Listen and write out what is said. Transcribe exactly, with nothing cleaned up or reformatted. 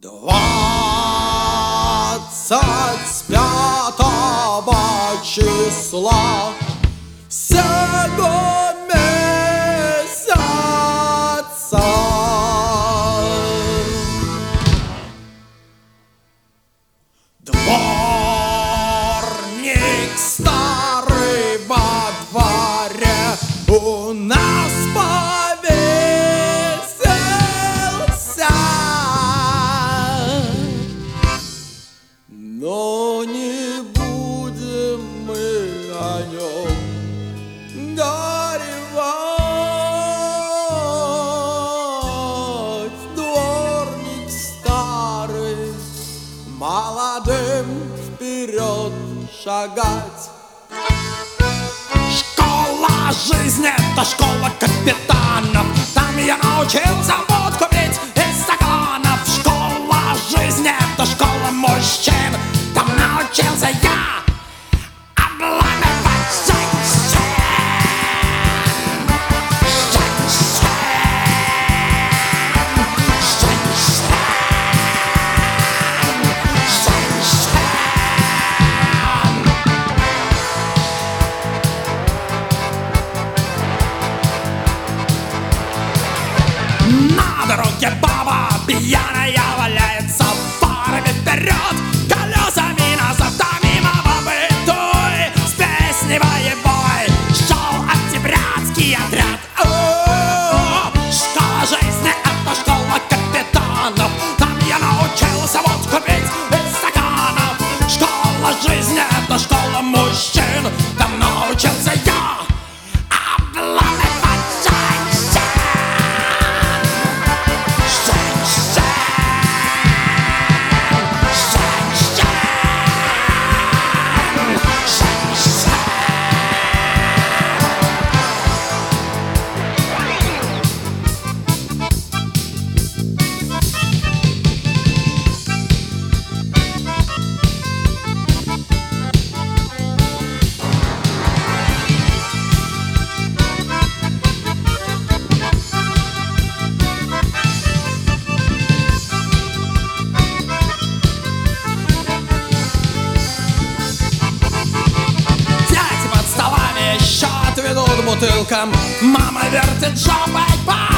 Двадцать пятого числа сего месяца дворник старый во дворе у нас повесился, но не будем мы о нем горевать. Дворник старый, молодым вперед шагать. Школа жизни — это школа капитанов. Там я научился водку пить из стаканов. Школа жизни — это школа мужчин. Там научился я обламывать женщин. Женщин. Женщин. На дороге баба пьяная валяется, фарами вперед, колесами назад. Там мимо бабы той с песней боевой шел октябрятский отряд. О-о-о! Школа жизни — это школа капитанов. Там я научился водку пить из стаканов. Школа жизни — это школа мужчин. Там научился я обламывать женщин. Дяди под столами счет ведут бутылкам. Мама вертит жопой по